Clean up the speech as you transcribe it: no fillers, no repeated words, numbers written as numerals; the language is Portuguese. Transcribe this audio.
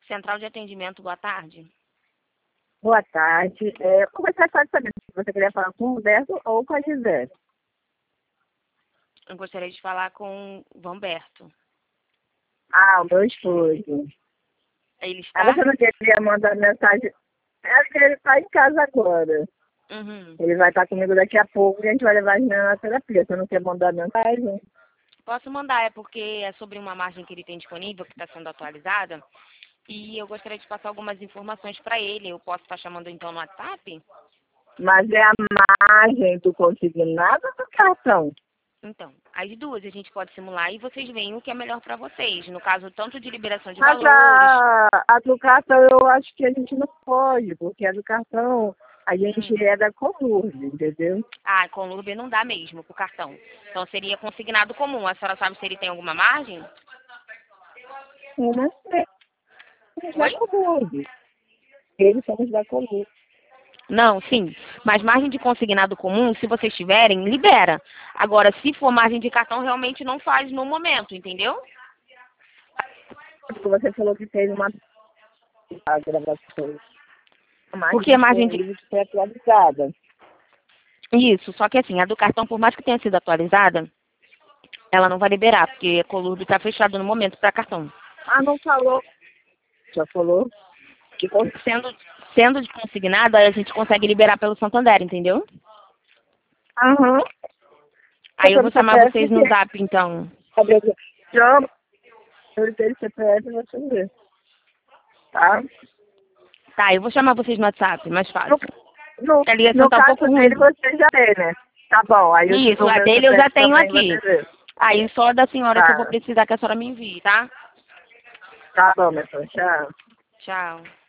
Central de atendimento, boa tarde. Boa tarde. Como você pode saber se você queria falar com o Roberto ou com a Gisele? Eu gostaria de falar com o Vamberto. Ah, o meu esposo. Ele Ah, está? você não queria mandar mensagem? É que ele está em casa agora. Uhum. Ele vai estar comigo daqui a pouco e a gente vai levar as meninas na terapia. Você não quer mandar mensagem? Posso mandar, é porque é sobre uma margem que ele tem disponível, que está sendo atualizada. E eu gostaria de passar algumas informações para ele. Eu posso estar chamando então no WhatsApp? Mas é a margem do consignado ou do cartão? Então, as duas a gente pode simular e vocês veem o que é melhor para vocês. No caso, tanto de liberação de Mas valores. a do cartão eu acho que a gente não pode, porque a do cartão a gente é da Colurbe, entendeu? Ah, com Lurbe não dá mesmo pro cartão. Então seria consignado comum. A senhora sabe se ele tem alguma margem? Eu não sei. Somos da Oi? Colurbe. Eles somos da Colurbe. Não, sim. Mas margem de consignado comum, se vocês tiverem, libera. Agora, se for margem de cartão, realmente não faz no momento, entendeu? Porque você falou que fez uma gravação. A margem Porque a margem de... disponível que foi atualizada. Isso, só que assim, a do cartão, por mais que tenha sido atualizada, ela não vai liberar, porque a Colurbe está fechada no momento para cartão. Ah, não falou. Já falou? Que cons- Sendo de consignado, aí a gente consegue liberar pelo Santander, entendeu? Aham. Aí eu Pelo vou chamar CPF vocês no que zap, então. chama. Eu tenho CPF e você vê. Tá? Tá, eu vou chamar vocês no WhatsApp, mais No, fácil. no, A ligação no tá um pouco caso dele, ruim. você já tem, né? Tá bom. Aí eu te Isso, dou a meu dele eu já CPF tenho também, aqui. você vê. Aí só da senhora que eu vou Tá. precisar que a senhora me envie, tá? Tá bom, meu filho. Tchau. Tchau.